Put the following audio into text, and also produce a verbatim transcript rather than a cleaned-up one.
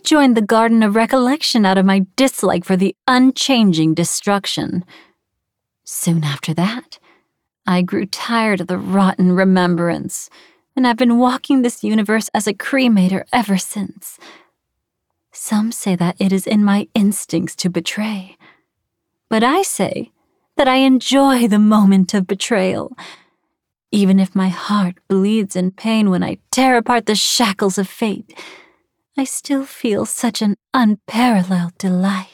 joined the Garden of Recollection out of my dislike for the unchanging destruction. Soon after that, I grew tired of the rotten remembrance, and I've been walking this universe as a cremator ever since. Some say that it is in my instincts to betray, but I say that I enjoy the moment of betrayal, even if my heart bleeds in pain when I tear apart the shackles of fate. I still feel such an unparalleled delight.